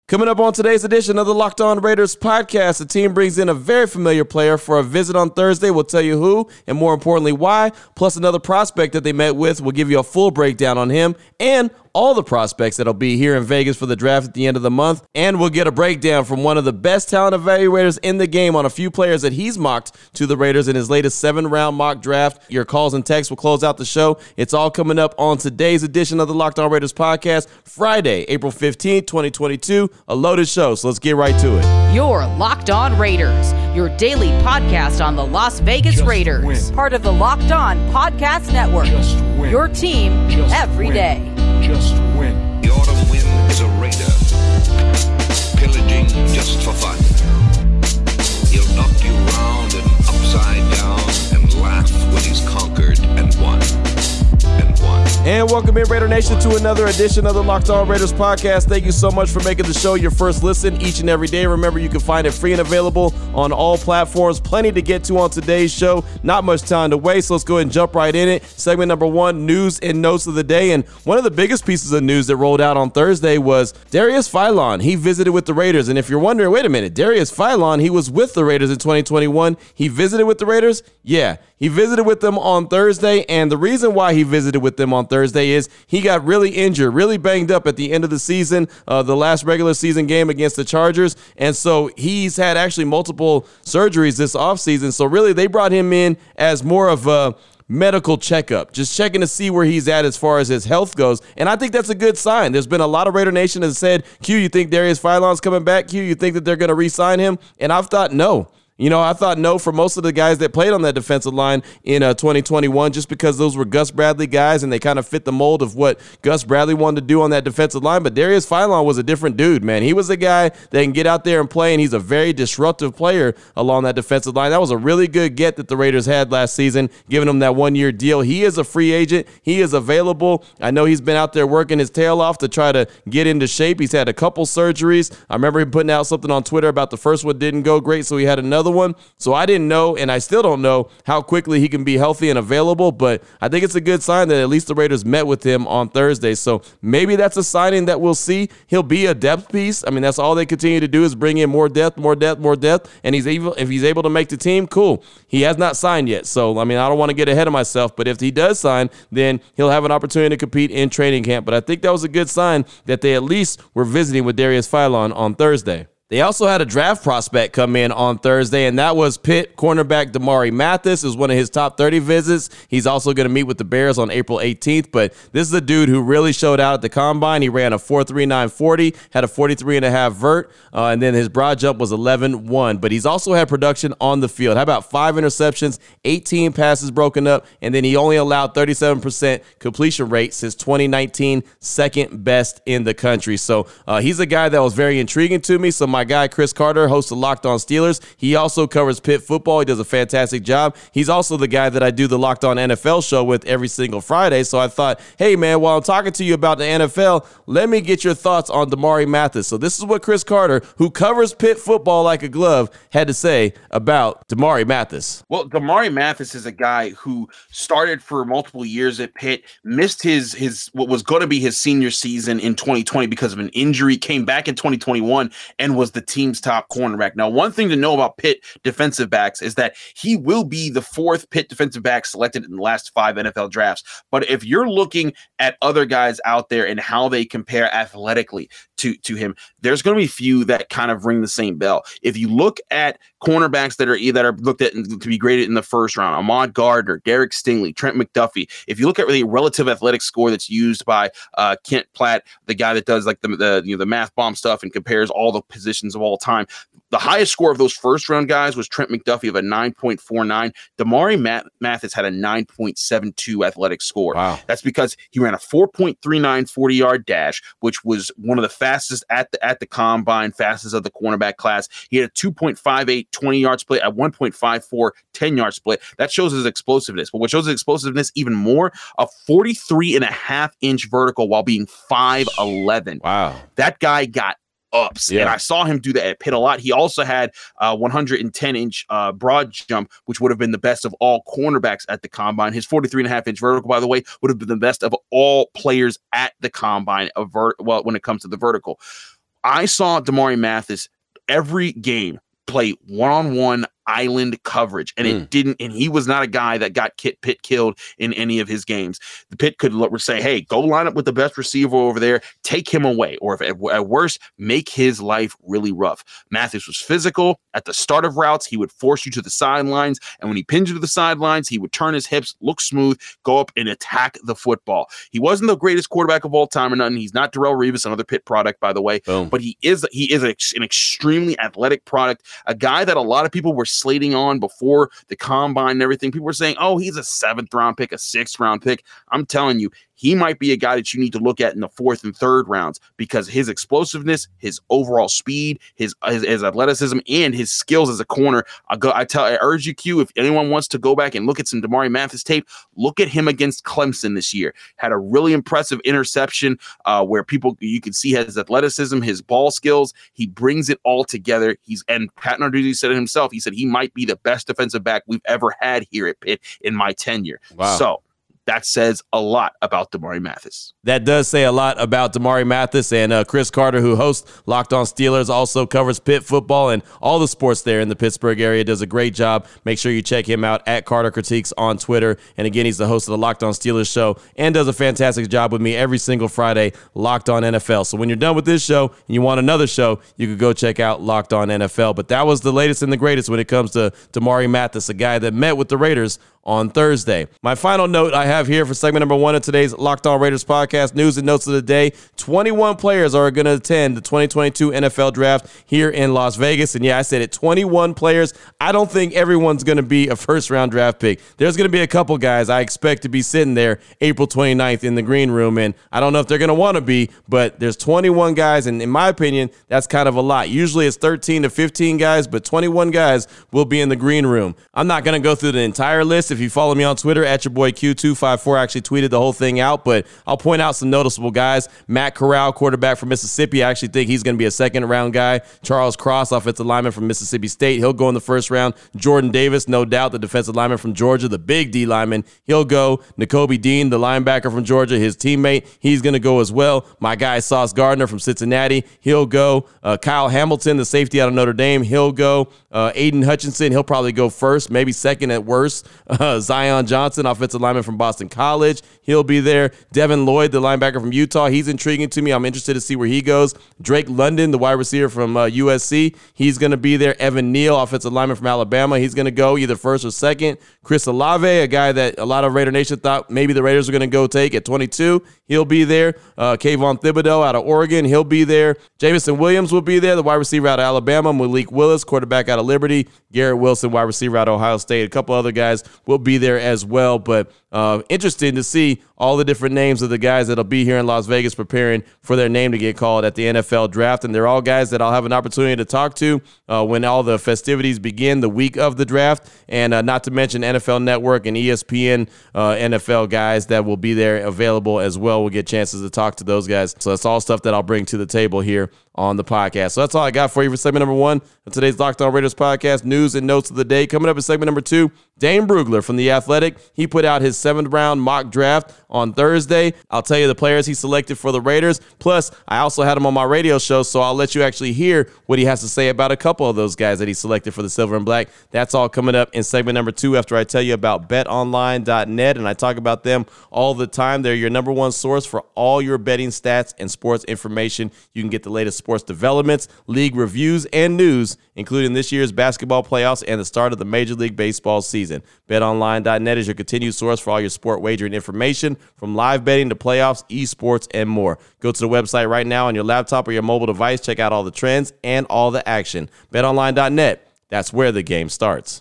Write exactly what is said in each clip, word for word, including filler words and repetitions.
Coming up on today's edition of the Locked On Raiders podcast, the team brings in a very familiar player for a visit on Thursday. We'll tell you who and more importantly why, plus another prospect that they met with. We'll give you a full breakdown on him and all the prospects that'll be here in Vegas for the draft at the end of the month. And we'll get a breakdown from one of the best talent evaluators in the game on a few players that he's mocked to the Raiders in his latest seven-round mock draft. Your calls and texts will close out the show. It's all coming up on today's edition of the Locked On Raiders podcast, Friday, April fifteenth, twenty twenty-two. A loaded show, so let's get right to it. You're Locked On Raiders, your daily podcast on the Las Vegas Just Raiders. win. Part of the Locked On Podcast Network. Just win. Your team Just every win. day. Just win. The autumn wind is a raider, pillaging just for fun. He'll knock you round and upside down and laugh when he's conquered and won. And won. And welcome in, Raider Nation, to another edition of the Locked On Raiders podcast. Thank you so much for making the show your first listen each and every day. Remember, you can find it free and available on all platforms. Plenty to get to on today's show. Not much time to waste. Let's go ahead and jump right in it. Segment number one, news and notes of the day. And one of the biggest pieces of news that rolled out on Thursday was Darius Philon. He visited with the Raiders. And if you're wondering, wait a minute, Darius Philon, he was with the Raiders in twenty twenty-one. He visited with the Raiders? Yeah, he visited with them on Thursday. And the reason why he visited with them on Thursday is he got really injured, really banged up at the end of the season, uh, the last regular season game against the Chargers. And so he's had actually multiple surgeries this offseason. So really they brought him in as more of a medical checkup, just checking to see where he's at as far as his health goes. And I think that's a good sign. There's been a lot of Raider Nation that said, Q, you think Darius Philon's coming back? Q, you think that they're going to re-sign him? And I've thought no. You know, I thought no for most of the guys that played on that defensive line in uh, twenty twenty-one, just because those were Gus Bradley guys and they kind of fit the mold of what Gus Bradley wanted to do on that defensive line. But Darius Philon was a different dude, man. He was a guy that can get out there and play, and he's a very disruptive player along that defensive line. That was a really good get that the Raiders had last season, giving him that one-year deal. He is a free agent. He is available. I know he's been out there working his tail off to try to get into shape. He's had a couple surgeries. I remember him putting out something on Twitter about the first one didn't go great, so he had another one. So I didn't know, and I still don't know, how quickly he can be healthy and available, but I think it's a good sign that at least the Raiders met with him on Thursday. So maybe that's a signing that we'll see. He'll be a depth piece. I mean, that's all they continue to do is bring in more depth, more depth, more depth, and he's able, if he's able to make the team, cool. He has not signed yet, so I mean, I don't want to get ahead of myself, but if he does sign, then he'll have an opportunity to compete in training camp. But I think that was a good sign that they at least were visiting with Darius Philon on Thursday. They also had a draft prospect come in on Thursday, and that was Pitt cornerback Damari Mathis. It was one of his top thirty visits. He's also going to meet with the Bears on April eighteenth, but this is a dude who really showed out at the Combine. He ran a four three nine forty, had a forty-three and a half vert, uh, and then his broad jump was eleven one, but he's also had production on the field. How about five interceptions, eighteen passes broken up, and then he only allowed thirty-seven percent completion rate since twenty nineteen, second best in the country. So uh, he's a guy that was very intriguing to me, so my My guy, Chris Carter, hosts of Locked On Steelers. He also covers Pitt football. He does a fantastic job. He's also the guy that I do the Locked On N F L show with every single Friday. So I thought, hey, man, while I'm talking to you about the N F L, let me get your thoughts on Damari Mathis. So this is what Chris Carter, who covers Pitt football like a glove, had to say about Damari Mathis. Well, Damari Mathis is a guy who started for multiple years at Pitt, missed his his what was going to be his senior season in twenty twenty because of an injury, came back in twenty twenty-one and was the team's top cornerback. Now, one thing to know about Pitt defensive backs is that he will be the fourth Pitt defensive back selected in the last five N F L drafts. But if you're looking at other guys out there and how they compare athletically to, to him, there's going to be few that kind of ring the same bell. If you look at cornerbacks that are that are looked at to be graded in the first round, Ahmad Gardner, Derek Stingley, Trent McDuffie, if you look at the relative athletic score that's used by uh, Kent Platt, the guy that does like the, the you know the math bomb stuff and compares all the positions of all time, the highest score of those first round guys was Trent McDuffie of a nine point four nine. Damari Math- Mathis had a nine point seven two athletic score. Wow. That's because he ran a four point three nine forty-yard dash, which was one of the fastest at the at the combine, fastest of the cornerback class. He had a two point five eight twenty-yard split, at one point five four ten-yard split. That shows his explosiveness. But what shows his explosiveness even more, a forty-three and a half inch vertical while being five eleven. Wow. That guy got ups. Yeah. And I saw him do that at Pitt a lot. He also had a one hundred ten inch uh, broad jump, which would have been the best of all cornerbacks at the Combine. His forty-three and a half inch vertical, by the way, would have been the best of all players at the Combine of vert- well, when it comes to the vertical. I saw Damari Mathis every game play one-on-one island coverage, and mm. it didn't, and he was not a guy that got Kit Pitt killed in any of his games. The Pitt could look, say, hey, go line up with the best receiver over there, take him away, or if at, at worst, make his life really rough. Mathis was physical. At the start of routes, he would force you to the sidelines, and when he pinned you to the sidelines, he would turn his hips, look smooth, go up and attack the football. He wasn't the greatest quarterback of all time or nothing. He's not Darrelle Revis, another Pitt product, by the way, Boom. but he is he is a, an extremely athletic product, a guy that a lot of people were slating on before the combine and everything. People were saying, oh, he's a seventh round pick, a sixth round pick. I'm telling you, he might be a guy that you need to look at in the fourth and third rounds because his explosiveness, his overall speed, his his, his athleticism, and his skills as a corner. I go, I tell, I urge you, Q, if anyone wants to go back and look at some Damari Mathis tape, look at him against Clemson this year. Had a really impressive interception uh, where people you can see his athleticism, his ball skills. He brings it all together. He's and Pat Narduzzi said it himself. He said he might be the best defensive back we've ever had here at Pitt in my tenure. Wow. So that says a lot about Damari Mathis. That does say a lot about Damari Mathis, and uh, Chris Carter, who hosts Locked On Steelers, also covers Pitt football and all the sports there in the Pittsburgh area, does a great job. Make sure you check him out at Carter Critiques on Twitter. And again, he's the host of the Locked On Steelers show and does a fantastic job with me every single Friday, Locked On N F L. So when you're done with this show and you want another show, you could go check out Locked On N F L. But that was the latest and the greatest when it comes to Damari Mathis, a guy that met with the Raiders on Thursday. My final note I have here for segment number one of today's Locked On Raiders podcast, news and notes of the day. twenty-one players are going to attend the twenty twenty-two N F L draft here in Las Vegas. And yeah, I said it, twenty-one players. I don't think everyone's going to be a first round draft pick. There's going to be a couple guys I expect to be sitting there April twenty-ninth in the green room. And I don't know if they're going to want to be, but there's twenty-one guys. And in my opinion, that's kind of a lot. Usually it's thirteen to fifteen guys, but twenty-one guys will be in the green room. I'm not going to go through the entire list. If you follow me on Twitter, at your boy Q two five four, I actually tweeted the whole thing out, but I'll point out some noticeable guys. Matt Corral, quarterback from Mississippi. I actually think he's going to be a second round guy. Charles Cross, offensive lineman from Mississippi State. He'll go in the first round. Jordan Davis, no doubt, the defensive lineman from Georgia, the big D lineman. He'll go. Nakobe Dean, the linebacker from Georgia, his teammate, he's going to go as well. My guy Sauce Gardner from Cincinnati, he'll go. Uh, Kyle Hamilton, the safety out of Notre Dame, he'll go. Uh, Aiden Hutchinson, he'll probably go first, maybe second at worst. Uh, Zion Johnson, offensive lineman from Boston College, he'll be there. Devin Lloyd, the linebacker from Utah, he's intriguing to me. I'm interested to see where he goes. Drake London, the wide receiver from uh, U S C, he's going to be there. Evan Neal, offensive lineman from Alabama, he's going to go either first or second. Chris Olave, a guy that a lot of Raider Nation thought maybe the Raiders were going to go take at twenty-two, he'll be there. Uh, Kayvon Thibodeau out of Oregon, he'll be there. Jameson Williams will be there, the wide receiver out of Alabama. Malik Willis, quarterback out of Liberty. Garrett Wilson, wide receiver out of Ohio State. A couple other guys will be there as well, but uh, interesting to see all the different names of the guys that'll be here in Las Vegas preparing for their name to get called at the N F L draft. And they're all guys that I'll have an opportunity to talk to uh, when all the festivities begin the week of the draft. And uh, not to mention N F L Network and E S P N uh, N F L guys that will be there available as well. We'll get chances to talk to those guys. So that's all stuff that I'll bring to the table here on the podcast. So that's all I got for you for segment number one of today's Locked On Raiders podcast, news and notes of the day. Coming up in segment number two, Dane Brugler from The Athletic. He put out his seventh round mock draft on Thursday. I'll tell you the players he selected for the Raiders. Plus, I also had him on my radio show, so I'll let you actually hear what he has to say about a couple of those guys that he selected for the Silver and Black. That's all coming up in segment number two after I tell you about bet online dot net, and I talk about them all the time. They're your number one source for all your betting stats and sports information. You can get the latest sports developments, league reviews, and news, including this year's basketball playoffs and the start of the Major League Baseball season. bet online dot net is your continued source for all your sport wagering information, from live betting to playoffs, esports, and more. Go to the website right now on your laptop or your mobile device. Check out all the trends and all the action. bet online dot net, that's where the game starts.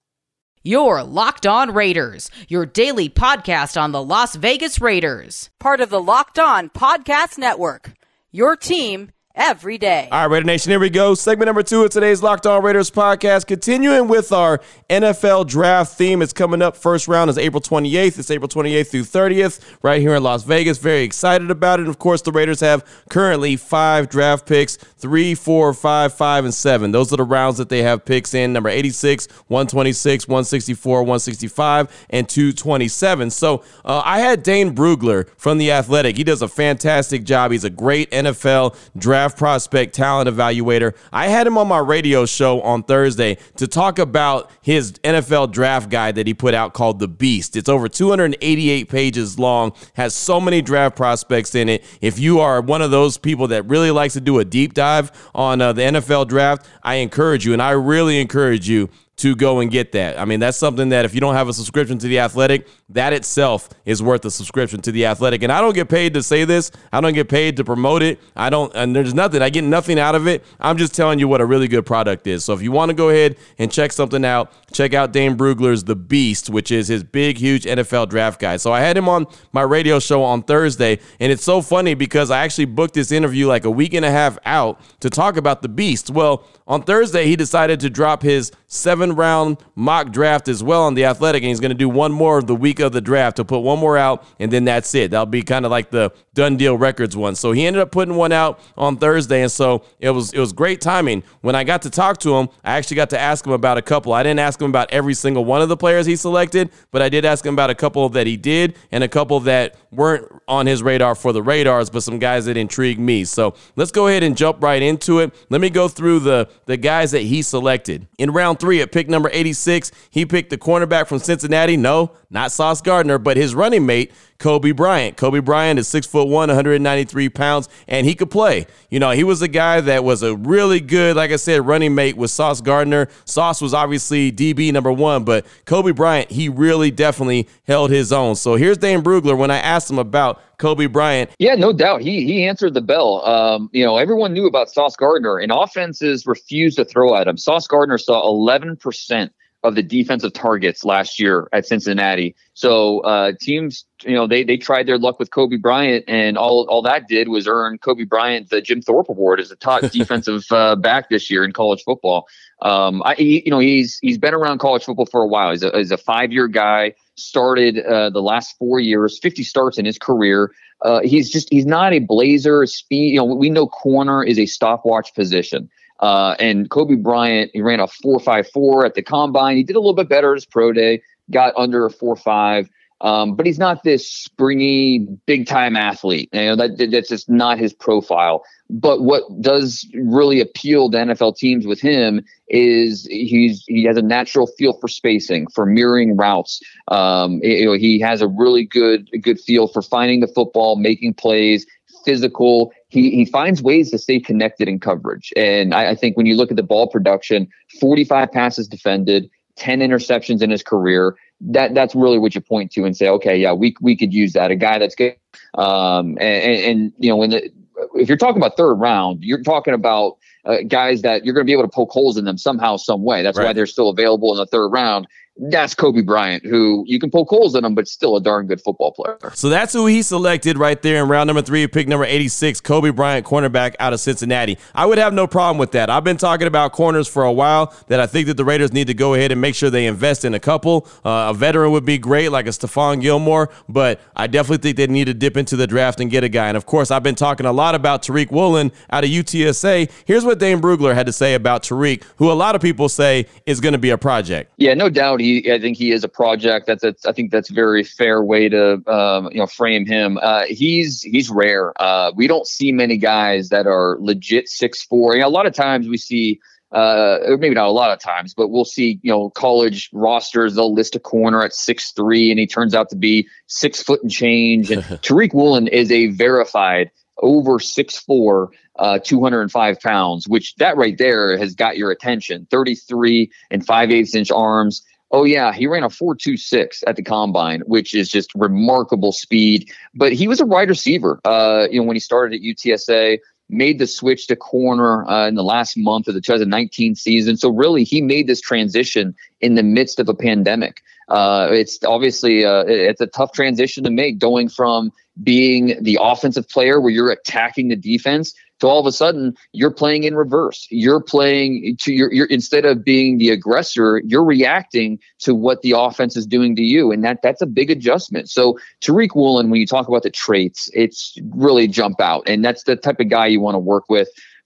You're Locked On Raiders, your daily podcast on the Las Vegas Raiders. Part of the Locked On Podcast Network, your team every day. All right, Raider Nation, here we go. Segment number two of today's Locked On Raiders podcast. Continuing with our N F L draft theme. It's coming up. First round is April twenty-eighth. It's April twenty-eighth through thirtieth right here in Las Vegas. Very excited about it. And of course, the Raiders have currently five draft picks, three, four, five, five, and seven. Those are the rounds that they have picks in. Number eighty-six, one twenty-six, one sixty-four, one sixty-five, and two twenty-seven. So uh, I had Dane Brugler from The Athletic. He does a fantastic job. He's a great N F L draft draft prospect talent evaluator. I had him on my radio show on Thursday to talk about his N F L draft guide that he put out called The Beast. It's over two hundred eighty-eight pages long, has so many draft prospects in it. If you are one of those people that really likes to do a deep dive on uh, the N F L draft, I encourage you, and I really encourage you to go and get that. I mean, that's something that if you don't have a subscription to The Athletic, that itself is worth a subscription to The Athletic. And I don't get paid to say this. I don't get paid to promote it. I don't, and there's nothing, I get nothing out of it. I'm just telling you what a really good product is. So if you want to go ahead and check something out, check out Dane Brugler's The Beast, which is his big, huge N F L draft guide. So I had him on my radio show on Thursday, and it's so funny because I actually booked this interview like a week and a half out to talk about The Beast. Well, on Thursday, he decided to drop his seven round mock draft as well on The Athletic, and he's going to do one more the week of the draft. He'll put one more out, and then that's it. That'll be kind of like the Done Deal Records one. So he ended up putting one out on Thursday, and so it was it was great timing. When I got to talk to him, I actually got to ask him about a couple. I didn't ask him about every single one of the players he selected, but I did ask him about a couple that he did and a couple that weren't on his radar for the radars, but some guys that intrigued me. So let's go ahead and jump right into it. Let me go through the, the guys that he selected. In round three at pick number eighty-six, he picked the cornerback from Cincinnati. No, not Sauce Gardner, but his running mate, Kobe Bryant. Kobe Bryant is six foot one, one hundred ninety-three pounds, and he could play. You know, he was a guy that was a really good, like I said, running mate with Sauce Gardner. Sauce was obviously D B number one, but Kobe Bryant, he really definitely held his own. So here's Dane Brugler when I asked him about Kobe Bryant. Yeah, no doubt. He he answered the bell. Um, you know, everyone knew about Sauce Gardner, and offenses refused to throw at him. Sauce Gardner saw eleven percent of the defensive targets last year at Cincinnati. So uh, teams, you know, they they tried their luck with Kobe Bryant, and all all that did was earn Kobe Bryant the Jim Thorpe Award as the top defensive uh, back this year in college football. Um, I, he, you know, he's he's been around college football for a while. He's a, he's a five-year guy. Started uh, the last four years, fifty starts in his career. Uh, he's just he's not a blazer. Speed, you know, we know corner is a stopwatch position. Uh, and Kobe Bryant, he ran a four five four at the combine. He did a little bit better at his pro day, got under a four five. Um, but he's not this springy, big time athlete. You know, that that's just not his profile. But what does really appeal to N F L teams with him is he's he has a natural feel for spacing, for mirroring routes. Um, you know, he has a really good good feel for finding the football, making plays, physical. He he finds ways to stay connected in coverage. And I, I think when you look at the ball production, forty-five passes defended, ten interceptions in his career. That that's really what you point to and say, okay, yeah, we we could use that. A guy that's good. Um, and, and, and you know, when the, if you're talking about third round, you're talking about uh, guys that you're going to be able to poke holes in them somehow, some way. That's right. Why they're still available in the third round. That's Kobe Bryant, who you can poke holes in him, but still a darn good football player. So that's who he selected right there in round number three, pick number eighty-six, Kobe Bryant, cornerback out of Cincinnati. I would have no problem with that. I've been talking about corners for a while that I think that the Raiders need to go ahead and make sure they invest in a couple. Uh, a veteran would be great, like a Stephon Gilmore, but I definitely think they need to dip into the draft and get a guy. And, of course, I've been talking a lot about Tariq Woolen out of U T S A. Here's what Dane Brugler had to say about Tariq, who a lot of people say is going to be a project. Yeah, no doubt. He, I think he is a project. That's a, I think that's a very fair way to um, you know frame him. Uh, he's he's rare. Uh, we don't see many guys that are legit six four. You know, a lot of times we see, uh, or maybe not a lot of times, but we'll see you know college rosters. They'll list a corner at six three, and he turns out to be six foot and change. And Tariq Woolen is a verified over six four, uh, two hundred five pounds, which that right there has got your attention. thirty-three and five eighths inch arms. Oh, yeah, he ran a four two six at the combine, which is just remarkable speed. But he was a wide receiver. Uh, you know, when he started at U T S A, made the switch to corner uh, in the last month of the twenty nineteen season. So really, he made this transition in the midst of a pandemic. Uh, it's obviously uh, it's a tough transition to make, going from being the offensive player where you're attacking the defense to all of a sudden you're playing in reverse. You're playing to your, you're instead of being the aggressor, you're reacting to what the offense is doing to you. And that that's a big adjustment. So Tariq Woolen, when you talk about the traits, it's really jump out. And that's the type of guy you want to work with.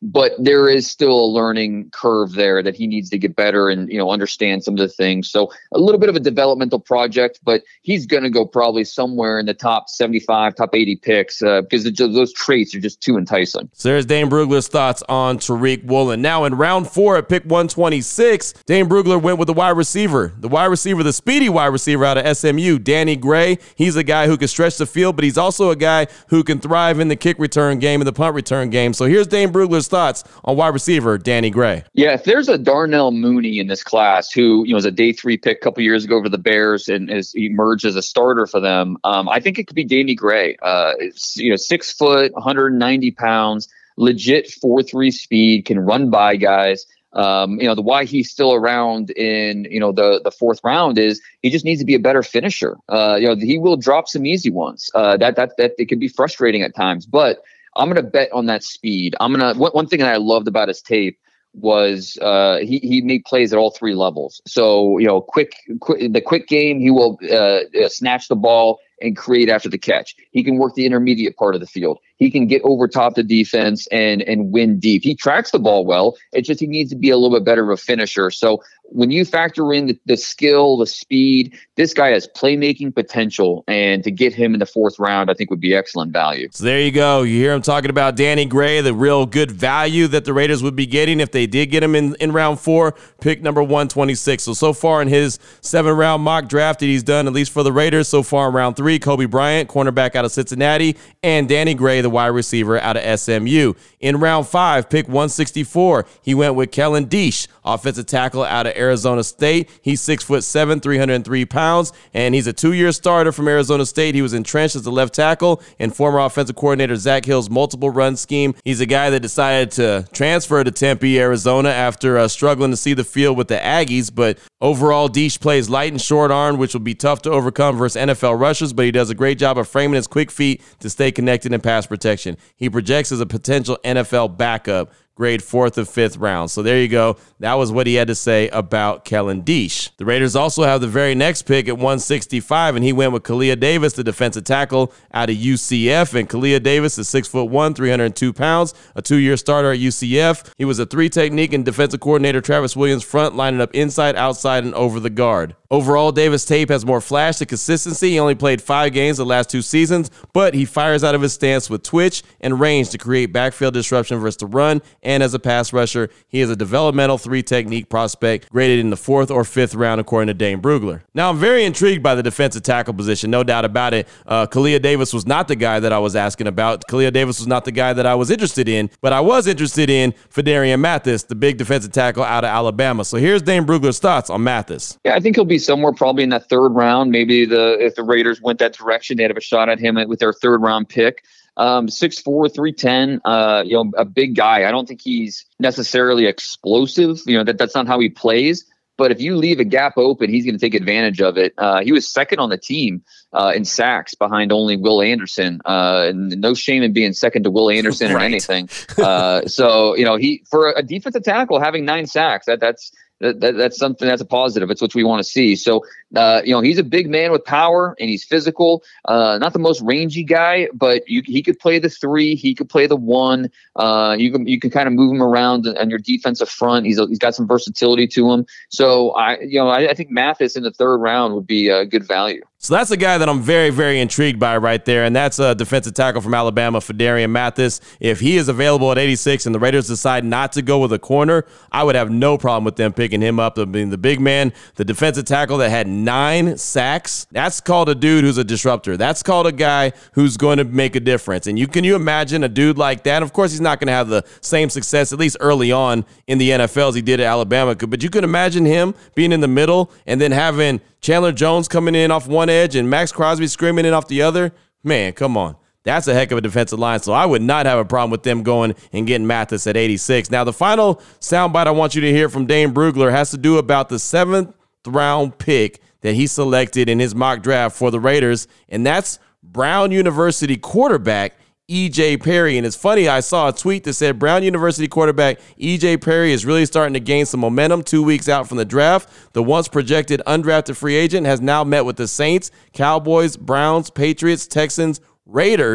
but there is still a learning curve there that he needs to get better and, you know, understand some of the things. So a little bit of a developmental project, but he's going to go probably somewhere in the top seventy-five, top eighty picks uh, because those traits are just too enticing. So there's Dane Brugler's thoughts on Tariq Woolen. Now in round four at pick one twenty-six, Dane Brugler went with the wide receiver, the wide receiver, the speedy wide receiver out of S M U, Danny Gray. He's a guy who can stretch the field, but he's also a guy who can thrive in the kick return game and the punt return game. So here's Dane Brugler's thoughts on wide receiver Danny Gray. Yeah, if there's a Darnell Mooney in this class who, you know, was a day three pick a couple years ago for the Bears and has emerged as a starter for them, um, I think it could be Danny Gray. Uh, it's, you know, six foot, one hundred ninety pounds, legit four three speed, can run by guys. Um, you know, the why he's still around in, you know, the, the fourth round is he just needs to be a better finisher. Uh, you know, he will drop some easy ones. Uh, that, that, that it can be frustrating at times, but I'm going to bet on that speed. I'm going to, one, one thing that I loved about his tape was uh, he, he made plays at all three levels. So, you know, quick, quick the quick game, he will uh, snatch the ball and create after the catch. He can work the intermediate part of the field. He can get over top the defense and and win deep. He tracks the ball well. It's just he needs to be a little bit better of a finisher. So when you factor in the, the skill, the speed, this guy has playmaking potential, and to get him in the fourth round, I think would be excellent value. So there you go. You hear him talking about Danny Gray, the real good value that the Raiders would be getting if they did get him in, in round four, pick number one twenty-six. So, so far in his seven-round mock draft that he's done, at least for the Raiders, so far in round three, Kobe Bryant, cornerback out of Cincinnati, and Danny Gray, the wide receiver out of S M U. In round five, pick one sixty-four, he went with Kellen Diesch, offensive tackle out of Arizona State. He's six foot seven, three hundred three pounds, and he's a two-year starter from Arizona State. He was entrenched as a left tackle in former offensive coordinator Zach Hill's multiple run scheme. He's a guy that decided to transfer to Tempe, Arizona after uh, struggling to see the field with the Aggies, but overall, Diesch plays light and short arm, which will be tough to overcome versus N F L rushers, but he does a great job of framing his quick feet to stay connected in pass protection. He projects as a potential N F L backup, grade fourth or fifth round. So there you go. That was what he had to say about Kellen Diesch. The Raiders also have the very next pick at one sixty-five, and he went with Kalia Davis, the defensive tackle out of U C F. And Kalia Davis is six foot one, three hundred two pounds, a two-year starter at U C F. He was a three-technique and defensive coordinator Travis Williams front, lining up inside, outside, and over the guard. Overall, Davis' tape has more flash and consistency. He only played five games the last two seasons, but he fires out of his stance with twitch and range to create backfield disruption versus the run. And as a pass rusher, he is a developmental three-technique prospect graded in the fourth or fifth round, according to Dane Brugler. Now, I'm very intrigued by the defensive tackle position, no doubt about it. Uh, Kalia Davis was not the guy that I was asking about. Kalia Davis was not the guy that I was interested in, but I was interested in Phidarian Mathis, the big defensive tackle out of Alabama. So here's Dane Brugler's thoughts on Mathis. Yeah, I think he'll be somewhere probably in that third round. Maybe the if the Raiders went that direction, they'd have a shot at him with their third round pick. Um, six four, three ten, uh, you know, a big guy. I don't think he's necessarily explosive. You know, that that's not how he plays. But if you leave a gap open, he's going to take advantage of it. Uh, he was second on the team uh, in sacks behind only Will Anderson. Uh, and no shame in being second to Will Anderson right. or anything. Uh, so, you know, he for a defensive tackle having nine sacks, that that's That, that, that's something that's a positive. It's what we want to see. So, uh, you know, he's a big man with power and he's physical. Uh, not the most rangy guy, but you, he could play the three. He could play the one. Uh, you can you can kind of move him around on your defensive front. He's he's got some versatility to him. So, I you know, I, I think Mathis in the third round would be a good value. So that's a guy that I'm very, very intrigued by right there, and that's a defensive tackle from Alabama, Phidarian Mathis. If he is available at eighty-six and the Raiders decide not to go with a corner, I would have no problem with them picking him up. I mean, the big man, the defensive tackle that had nine sacks, that's called a dude who's a disruptor. That's called a guy who's going to make a difference. And you can you imagine a dude like that? Of course, he's not going to have the same success, at least early on in the N F L as he did at Alabama. But you can imagine him being in the middle and then having Chandler Jones coming in off one edge and Max Crosby screaming in off the other. Man, come on. That's a heck of a defensive line, so I would not have a problem with them going and getting Mathis at eighty-six. Now, the final soundbite I want you to hear from Dane Brugler has to do about the seventh round pick that he selected in his mock draft for the Raiders, and that's Brown University quarterback E J Perry. And it's funny, I saw a tweet that said Brown University quarterback E J Perry is really starting to gain some momentum two weeks out from the draft. The once projected undrafted free agent has now met with the Saints, Cowboys, Browns, Patriots, Texans, Raiders,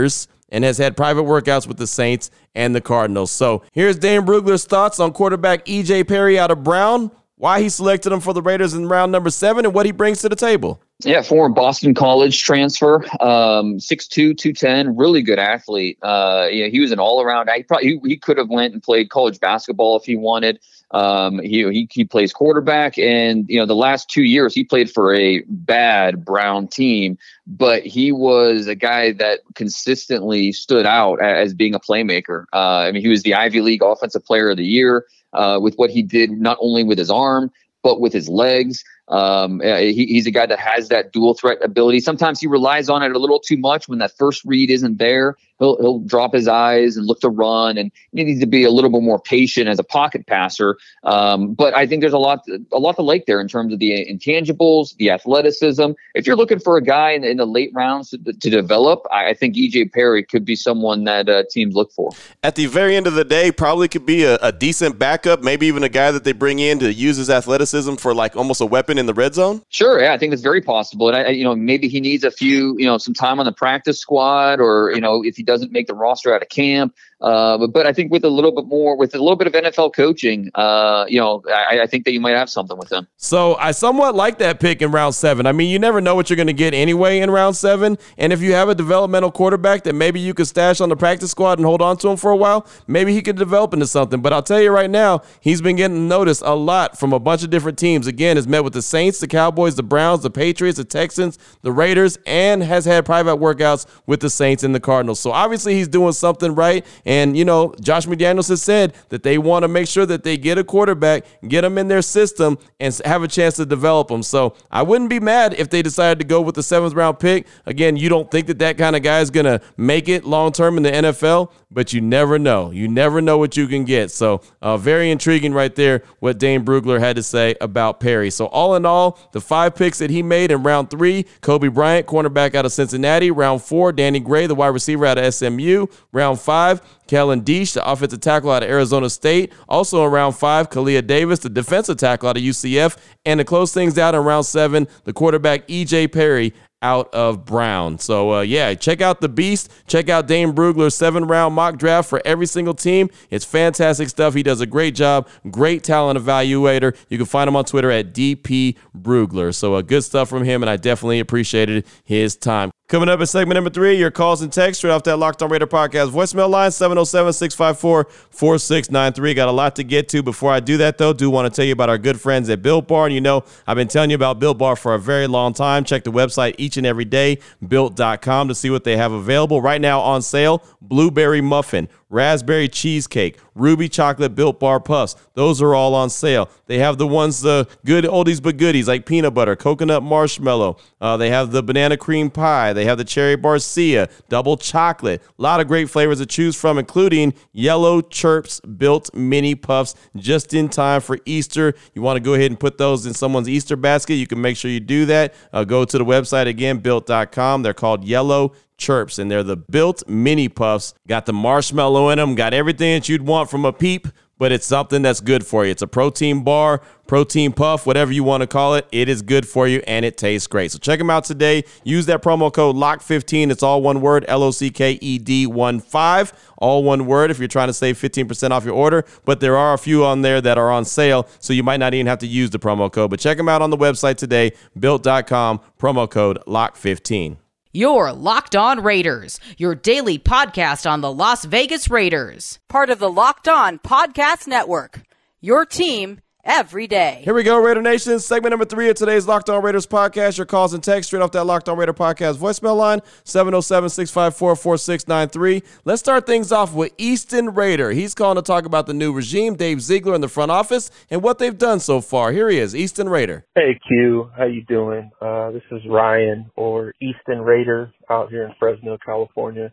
and has had private workouts with the Saints and the Cardinals. So here's Dane Brugler's thoughts on quarterback E J Perry out of Brown, why he selected him for the Raiders in round number seven, and what he brings to the table. Yeah, former Boston College transfer, um, six two, two ten, really good athlete. Uh, yeah, he was an all-around. He probably he, he could have went and played college basketball if he wanted. Um, he, he he plays quarterback, and you know the last two years he played for a bad Brown team, but he was a guy that consistently stood out as being a playmaker. Uh, I mean, he was the Ivy League Offensive Player of the Year uh, with what he did not only with his arm but with his legs. Um, he, he's a guy that has that dual threat ability. Sometimes he relies on it a little too much when that first read isn't there. He'll he'll drop his eyes and look to run, and he needs to be a little bit more patient as a pocket passer. Um, but I think there's a lot a lot to like there in terms of the intangibles, the athleticism. If you're looking for a guy in, in the late rounds to, to develop, I, I think E J Perry could be someone that uh, teams look for. At the very end of the day, probably could be a, a decent backup, maybe even a guy that they bring in to use his athleticism for like almost a weapon in the red zone. Sure, yeah, I think it's very possible, and I, you know, maybe he needs a few, you know, some time on the practice squad, or you know, if he doesn't make the roster out of camp. Uh, but, but I think with a little bit more, with a little bit of N F L coaching, uh, you know, I, I think that you might have something with him. So I somewhat like that pick in round seven. I mean, you never know what you're going to get anyway in round seven. And if you have a developmental quarterback that maybe you could stash on the practice squad and hold on to him for a while, maybe he could develop into something. But I'll tell you right now, he's been getting noticed a lot from a bunch of different teams. Again, has met with the Saints, the Cowboys, the Browns, the Patriots, the Texans, the Raiders, and has had private workouts with the Saints and the Cardinals. So obviously he's doing something right. And, you know, Josh McDaniels has said that they want to make sure that they get a quarterback, get them in their system, and have a chance to develop them. So I wouldn't be mad if they decided to go with the seventh round pick. Again, you don't think that that kind of guy is going to make it long term in the N F L, but you never know. You never know what you can get. So uh, very intriguing right there what Dane Brugler had to say about Perry. So all in all, the five picks that he made in round three: Kobe Bryant, cornerback out of Cincinnati; round four, Danny Gray, the wide receiver out of S M U; round five, Kellen Diesch, the offensive tackle out of Arizona State; also in round five, Kalia Davis, the defensive tackle out of U C F; and to close things out in round seven, the quarterback E J Perry out of Brown. So, uh, yeah, check out the Beast. Check out Dane Brugler's seven-round mock draft for every single team. It's fantastic stuff. He does a great job. Great talent evaluator. You can find him on Twitter at D P Brugler. So, uh, good stuff from him, and I definitely appreciated his time. Coming up in segment number three, your calls and texts straight off that Locked On Raider podcast voicemail line, seven oh seven, six five four, four six nine three. Got a lot to get to. Before I do that, though, do want to tell you about our good friends at Built Bar. And you know, I've been telling you about Built Bar for a very long time. Check the website each and every day, built dot com, to see what they have available. Right now on sale, blueberry muffin, raspberry cheesecake, ruby chocolate Built Bar puffs. Those are all on sale. They have the ones, the good oldies but goodies, like peanut butter, coconut marshmallow. Uh, they have the banana cream pie. They have the cherry barcia, double chocolate. A lot of great flavors to choose from, including Yellow Chirps Built Mini Puffs, just in time for Easter. You want to go ahead and put those in someone's Easter basket, you can make sure you do that. Uh, go to the website again, built dot com. They're called Yellow Chirps, and they're the Built Mini Puffs. Got the marshmallow in them, got everything that you'd want from a Peep, but it's something that's good for you. It's a protein bar, protein puff, whatever you want to call it. It is good for you, and it tastes great. So check them out today. Use that promo code lock fifteen. It's all one word, L O C K E D one five. All one word if you're trying to save fifteen percent off your order. But there are a few on there that are on sale, so you might not even have to use the promo code. But check them out on the website today, built dot com, promo code lock fifteen. Your Locked On Raiders, your daily podcast on the Las Vegas Raiders. Part of the Locked On Podcast Network, your team every day. Here we go, Raider Nation. Segment number three of today's Locked On Raiders podcast. Your calls and texts straight off that Locked On Raider podcast voicemail line, seven oh seven, six five four, four six nine three. Let's start things off with Easton Raider. He's calling to talk about the new regime, Dave Ziegler in the front office, and what they've done so far. Here he is, Easton Raider. Hey, Q. How you doing? Uh, this is Ryan, or Easton Raider, out here in Fresno, California.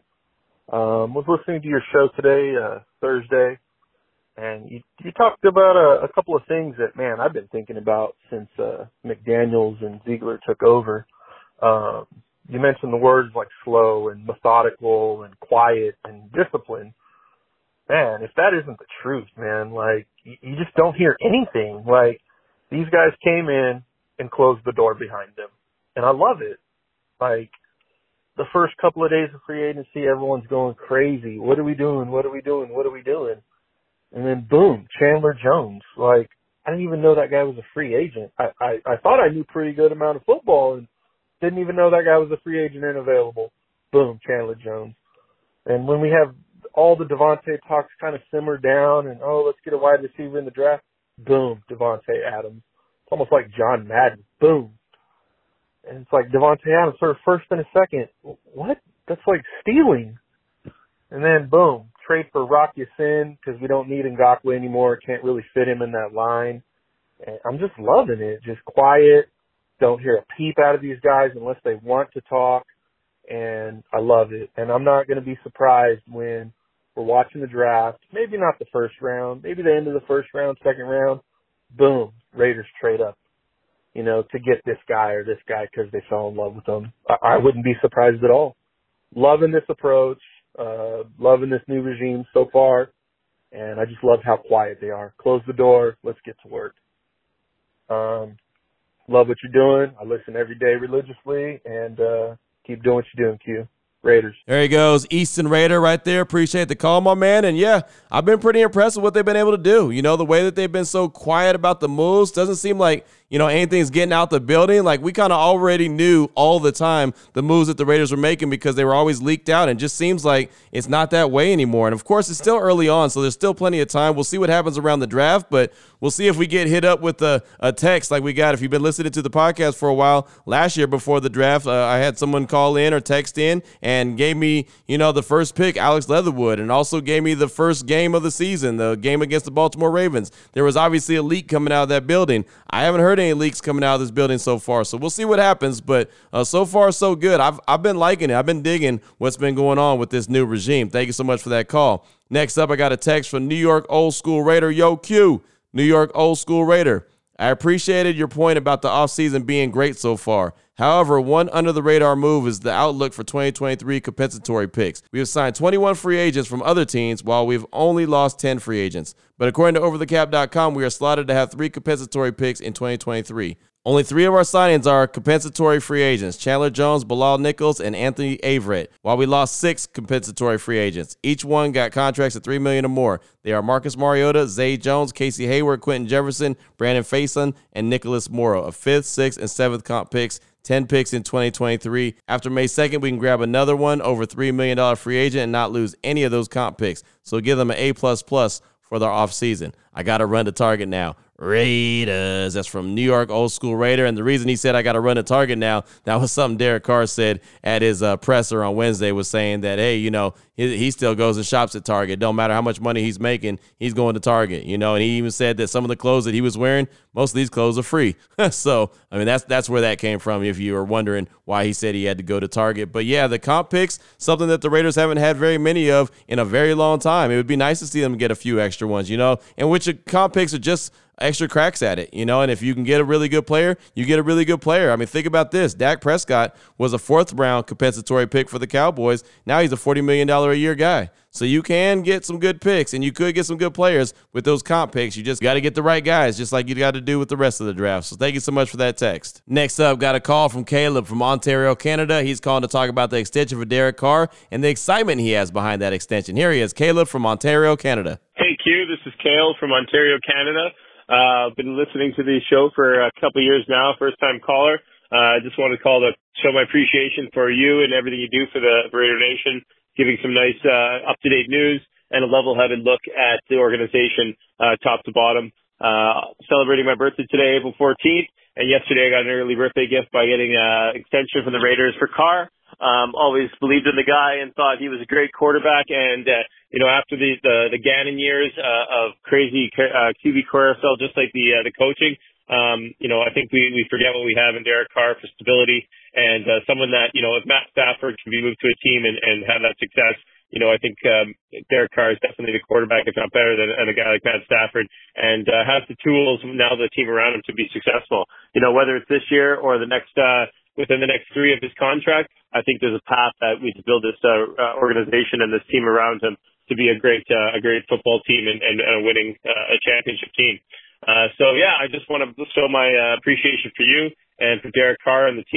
Um, was listening to your show today, uh, Thursday. And you, you talked about a, a couple of things that, man, I've been thinking about since uh, McDaniels and Ziegler took over. Um, you mentioned the words like slow and methodical and quiet and discipline. Man, if that isn't the truth, man, like, you, you just don't hear anything. Like, these guys came in and closed the door behind them. And I love it. Like, the first couple of days of free agency, everyone's going crazy. What are we doing? What are we doing? What are we doing? And then boom, Chandler Jones. Like, I didn't even know that guy was a free agent. I, I, I thought I knew a pretty good amount of football and didn't even know that guy was a free agent and available. Boom, Chandler Jones. And when we have all the Devontae talks kind of simmer down and, oh, let's get a wide receiver in the draft, boom, Devontae Adams. It's almost like John Madden. Boom. And it's like Devontae Adams for a first and a second. What? That's like stealing. And then, boom, trade for Rock Ya-Sin because we don't need Ngakoue anymore. Can't really fit him in that line. And I'm just loving it. Just quiet. Don't hear a peep out of these guys unless they want to talk. And I love it. And I'm not going to be surprised when we're watching the draft. Maybe not the first round. Maybe the end of the first round, second round. Boom, Raiders trade up, you know, to get this guy or this guy because they fell in love with him. I, I wouldn't be surprised at all. Loving this approach, uh, loving this new regime so far, and I just love how quiet they are. Close the door. Let's get to work. Um, love what you're doing. I listen every day religiously, and uh, keep doing what you're doing, Q. Raiders. There he goes, Easton Raider right there. Appreciate the call, my man. And yeah, I've been pretty impressed with what they've been able to do. You know, the way that they've been so quiet about the moves doesn't seem like, you know, anything's getting out the building. Like, we kind of already knew all the time the moves that the Raiders were making because they were always leaked out, and it just seems like it's not that way anymore. And of course, it's still early on, so there's still plenty of time. We'll see what happens around the draft, but we'll see if we get hit up with a, a text like we got. If you've been listening to the podcast for a while, last year before the draft, uh, I had someone call in or text in and gave me, you know, the first pick, Alex Leatherwood, and also gave me the first game of the season, the game against the Baltimore Ravens. There was obviously a leak coming out of that building. I haven't heard any leaks coming out of this building so far, so we'll see what happens, but uh, so far so good. I've I've been liking it. I've been digging what's been going on with this new regime. Thank you so much for that call. Next up, I got a text from New York Old School Raider. Yo, Q, New York Old School Raider. I appreciated your point about the offseason being great so far. However, one under-the-radar move is the outlook for twenty twenty-three compensatory picks. We have signed twenty-one free agents from other teams, while we've only lost ten free agents. But according to over the cap dot com, we are slotted to have three compensatory picks in twenty twenty-three. Only three of our signings are compensatory free agents: Chandler Jones, Bilal Nichols, and Anthony Averett, while we lost six compensatory free agents. Each one got contracts of three million dollars or more. They are Marcus Mariota, Zay Jones, Casey Hayward, Quentin Jefferson, Brandon Faison, and Nicholas Morrow, of fifth, sixth, and seventh comp picks. ten picks in twenty twenty-three. After May second, we can grab another one over three million dollars free agent and not lose any of those comp picks. So give them an A plus plus for their offseason. I got to run to target now. Raiders. That's from New York Old School Raider. And the reason he said I got to run to target now, that was something Derek Carr said at his uh, presser on Wednesday, was saying that, hey, you know, he, he still goes and shops at Target. Don't matter how much money he's making, he's going to Target, you know. And he even said that some of the clothes that he was wearing, most of these clothes are free. So, I mean, that's that's where that came from, if you were wondering why he said he had to go to Target. But, yeah, the comp picks, something that the Raiders haven't had very many of in a very long time. It would be nice to see them get a few extra ones, you know, and which comp picks are just extra cracks at it, you know, and if you can get a really good player, you get a really good player. I mean, think about this. Dak Prescott was a fourth round compensatory pick for the Cowboys. Now he's a forty million dollars a year guy. So you can get some good picks, and you could get some good players with those comp picks. You just got to get the right guys, just like you got to do with the rest of the draft. So thank you so much for that text. Next up, got a call from Caleb from Ontario, Canada. He's calling to talk about the extension for Derek Carr and the excitement he has behind that extension. Here he is, Caleb from Ontario, Canada. Hey, Q, this is Cale from Ontario, Canada. I've uh, been listening to the show for a couple of years now, first-time caller. I uh, just wanted to call to show my appreciation for you and everything you do for the Raider Nation, giving some nice uh, up-to-date news and a level-headed look at the organization uh, top to bottom. Uh, celebrating my birthday today, April fourteenth, and yesterday I got an early birthday gift by getting an extension from the Raiders for Carr. Um, always believed in the guy and thought he was a great quarterback. And, uh, you know, after the, the, the Gannon years, uh, of crazy, uh, Q B carousel, just like the, uh, the coaching, um, you know, I think we, we forget what we have in Derek Carr for stability and, uh, someone that, you know, if Matt Stafford can be moved to a team and, and have that success, you know, I think, um, Derek Carr is definitely the quarterback, if not better than, than a guy like Matt Stafford, and, uh, has the tools now, the team around him, to be successful. You know, whether it's this year or the next, uh, within the next three of his contract, I think there's a path that we can build this uh, uh, organization and this team around him to be a great, uh, a great football team and, and, and a winning uh, a championship team. Uh, so yeah, I just want to show my uh, appreciation for you and for Derek Carr and the team.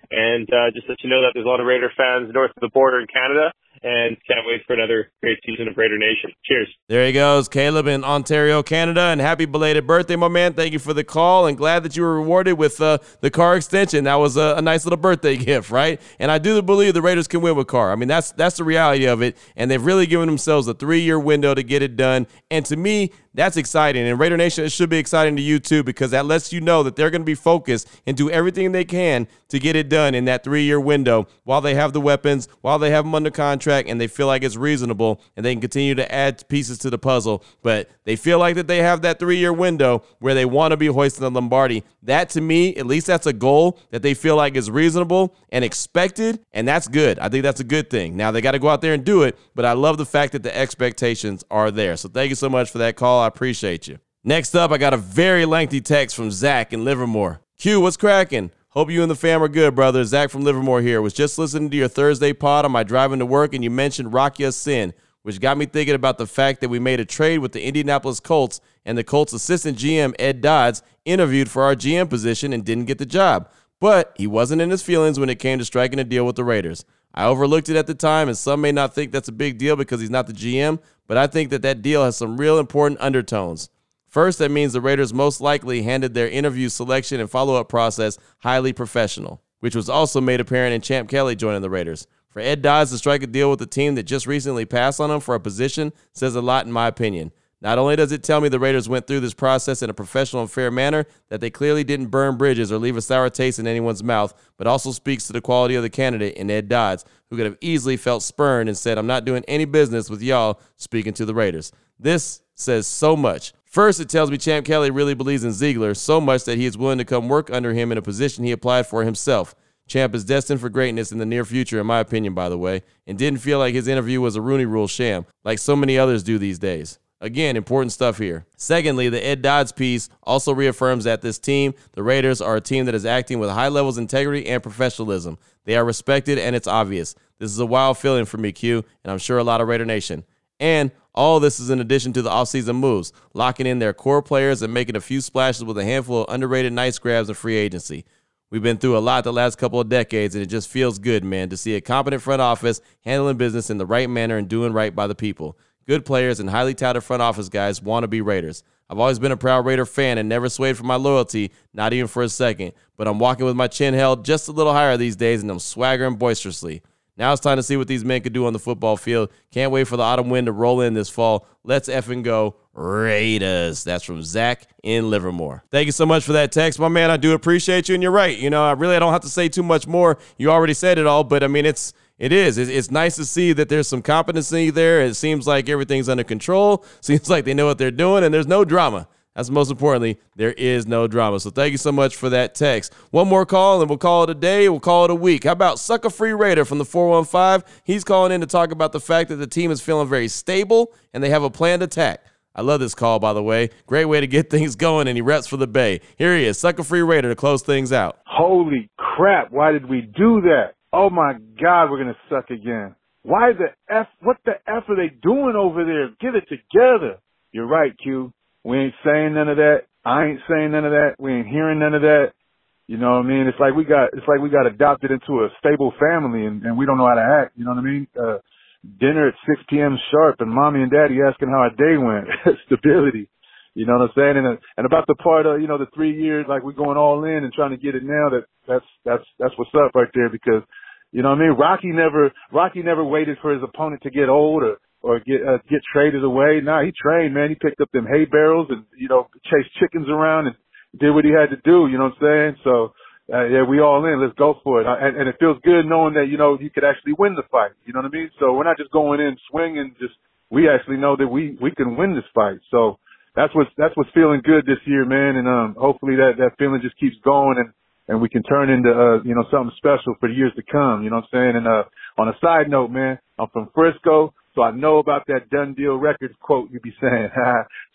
And uh, just let you know that there's a lot of Raider fans north of the border in Canada, and can't wait for another great season of Raider Nation. Cheers. There he goes, Caleb in Ontario, Canada, and happy belated birthday, my man. Thank you for the call, and glad that you were rewarded with uh, the car extension. That was a, a nice little birthday gift, right? And I do believe the Raiders can win with Carr. I mean, that's that's the reality of it, and they've really given themselves a three-year window to get it done. And to me, that's exciting. And Raider Nation, it should be exciting to you too, because that lets you know that they're going to be focused and do everything they can to get it done in that three-year window while they have the weapons, while they have them under contract, and they feel like it's reasonable, and they can continue to add pieces to the puzzle. But they feel like that they have that three-year window where they want to be hoisting the Lombardi. That, to me, at least that's a goal that they feel like is reasonable and expected, and that's good. I think that's a good thing. Now, they got to go out there and do it, but I love the fact that the expectations are there. So thank you so much for that call. I appreciate you. Next up, I got a very lengthy text from Zach in Livermore. Q, what's cracking? Hope you and the fam are good, brother. Zach from Livermore here. Was just listening to your Thursday pod on my driving to work, and you mentioned Rock Ya-Sin, which got me thinking about the fact that we made a trade with the Indianapolis Colts, and the Colts assistant G M, Ed Dodds, interviewed for our G M position and didn't get the job. But he wasn't in his feelings when it came to striking a deal with the Raiders. I overlooked it at the time, and some may not think that's a big deal because he's not the G M, but I think that that deal has some real important undertones. First, that means the Raiders most likely handled their interview selection and follow-up process highly professional, which was also made apparent in Champ Kelly joining the Raiders. For Ed Dodds to strike a deal with a team that just recently passed on him for a position says a lot in my opinion. Not only does it tell me the Raiders went through this process in a professional and fair manner, that they clearly didn't burn bridges or leave a sour taste in anyone's mouth, but also speaks to the quality of the candidate in Ed Dodds, who could have easily felt spurned and said, I'm not doing any business with y'all speaking to the Raiders. This says so much. First, it tells me Champ Kelly really believes in Ziegler, so much that he is willing to come work under him in a position he applied for himself. Champ is destined for greatness in the near future, in my opinion, by the way, and didn't feel like his interview was a Rooney Rule sham, like so many others do these days. Again, important stuff here. Secondly, the Ed Dodds piece also reaffirms that this team, the Raiders, are a team that is acting with high levels of integrity and professionalism. They are respected, and it's obvious. This is a wild feeling for me, Q, and I'm sure a lot of Raider Nation. And all this is in addition to the offseason moves, locking in their core players and making a few splashes with a handful of underrated nice grabs in free agency. We've been through a lot the last couple of decades, and it just feels good, man, to see a competent front office handling business in the right manner and doing right by the people. Good players and highly touted front office guys want to be Raiders. I've always been a proud Raider fan and never swayed from my loyalty, not even for a second. But I'm walking with my chin held just a little higher these days, and I'm swaggering boisterously. Now it's time to see what these men can do on the football field. Can't wait for the autumn wind to roll in this fall. Let's effing go Raiders. That's from Zach in Livermore. Thank you so much for that text, my man. I do appreciate you, and you're right. You know, I really I don't have to say too much more. You already said it all, but I mean, it's It is. It's nice to see that there's some competency there. It seems like everything's under control. Seems like they know what they're doing, and there's no drama. That's most importantly, there is no drama. So thank you so much for that text. One more call, and we'll call it a day. We'll call it a week. How about Sucker Free Raider from the four one five? He's calling in to talk about the fact that the team is feeling very stable, and they have a planned attack. I love this call, by the way. Great way to get things going, and he reps for the Bay. Here he is, Sucker Free Raider, to close things out. Holy crap, why did we do that? Oh, my God, we're going to suck again. Why the F? What the F are they doing over there? Get it together. You're right, Q. We ain't saying none of that. I ain't saying none of that. We ain't hearing none of that. You know what I mean? It's like we got, it's like we got adopted into a stable family, and, and we don't know how to act. You know what I mean? Uh, dinner at six p.m. sharp, and mommy and daddy asking how our day went. Stability. You know what I'm saying? And, uh, and about the part of, you know, the three years, like we're going all in and trying to get it now, that, that's, that's, that's what's up right there, because, you know what I mean? Rocky never, Rocky never waited for his opponent to get old or, or get, uh, get traded away. Nah, he trained, man. He picked up them hay barrels and, you know, chased chickens around and did what he had to do. You know what I'm saying? So, uh, yeah, we all in. Let's go for it. And, and it feels good knowing that, you know, you could actually win the fight. You know what I mean? So we're not just going in swinging, just, we actually know that we, we can win this fight. So, That's what's, that's what's feeling good this year, man. And, um, hopefully that, that feeling just keeps going and, and we can turn into, uh, you know, something special for the years to come. You know what I'm saying? And, uh, on a side note, man, I'm from Frisco, so I know about that Done Deal Records quote you be saying.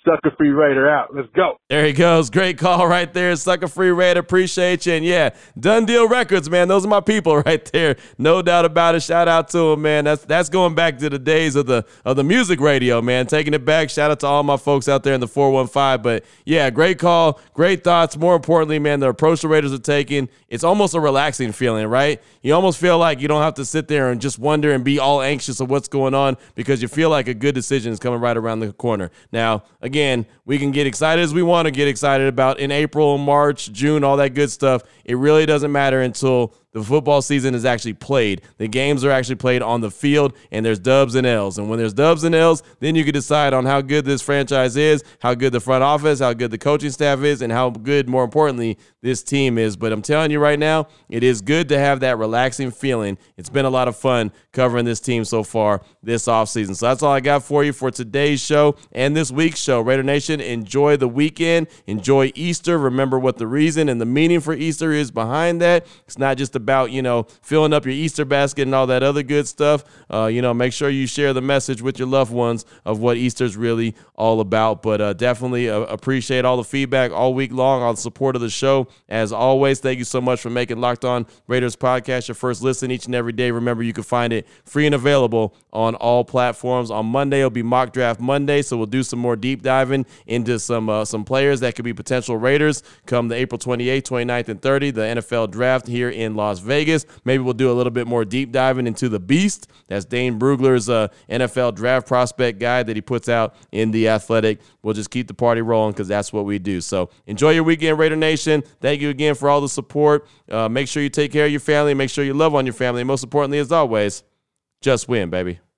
Sucker Free Raider out. Let's go. There he goes. Great call right there. Sucker Free Raider. Appreciate you. And yeah, Done Deal Records, man. Those are my people right there. No doubt about it. Shout out to them, man. That's that's going back to the days of the of the music radio, man. Taking it back. Shout out to all my folks out there in the four one five. But yeah, great call. Great thoughts. More importantly, man, the approach the Raiders are taking, it's almost a relaxing feeling, right? You almost feel like you don't have to sit there and just wonder and be all anxious of what's going on because you feel like a good decision is coming right around the corner. Now, again, we can get excited as we want to get excited about in April, March, June, all that good stuff. It really doesn't matter until the football season is actually played. The games are actually played on the field, and there's dubs and L's. And when there's dubs and L's, then you can decide on how good this franchise is, how good the front office, how good the coaching staff is, and how good, more importantly, this team is. But I'm telling you right now, it is good to have that relaxing feeling. It's been a lot of fun covering this team so far this offseason. So that's all I got for you for today's show and this week's show. Raider Nation, enjoy the weekend. Enjoy Easter. Remember what the reason and the meaning for Easter is behind that. It's not just about, you know, filling up your Easter basket and all that other good stuff. Uh, you know, make sure you share the message with your loved ones of what Easter's really all about. But uh, definitely uh, appreciate all the feedback all week long, all the support of the show. As always, thank you so much for making Locked On Raiders podcast your first listen each and every day. Remember, you can find it free and available on all platforms. On Monday, it'll be Mock Draft Monday, so we'll do some more deep diving into some uh, some players that could be potential Raiders come the April twenty-eighth, twenty-ninth, and thirtieth, the N F L Draft here in Las Vegas. Maybe we'll do a little bit more deep diving into the Beast. That's Dane Brugler's uh, N F L Draft prospect guide that he puts out in The Athletic. We'll just keep the party rolling because that's what we do. So enjoy your weekend, Raider Nation. Thank you again for all the support. Uh, make sure you take care of your family. Make sure you love on your family. And most importantly, as always, just win, baby.